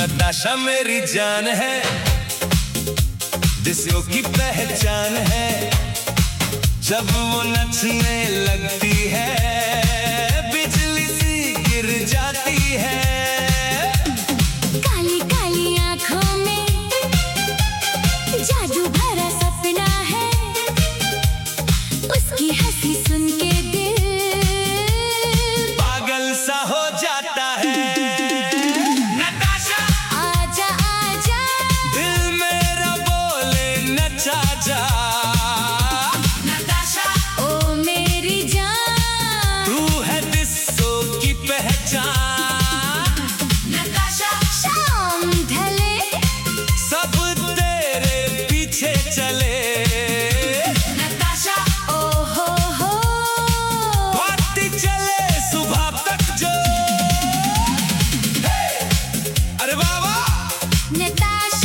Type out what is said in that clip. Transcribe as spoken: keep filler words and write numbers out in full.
नताशा मेरी जान है, डिस्को की पहचान है। जब वो नचने लगती है, बिजली सी गिर जाती है। काली काली आंखों में जादू भरा सपना है, उसकी हंसी सुन के दिल पागल सा हो जाता है। जा नताशा ओ मेरी जान, तू है डिस्को की पहचान। नताशा शाम ढले सब तेरे पीछे चले। नताशा ओ हो हो पार्टी चले सुबह तक जो। अरे बाबा नताशा।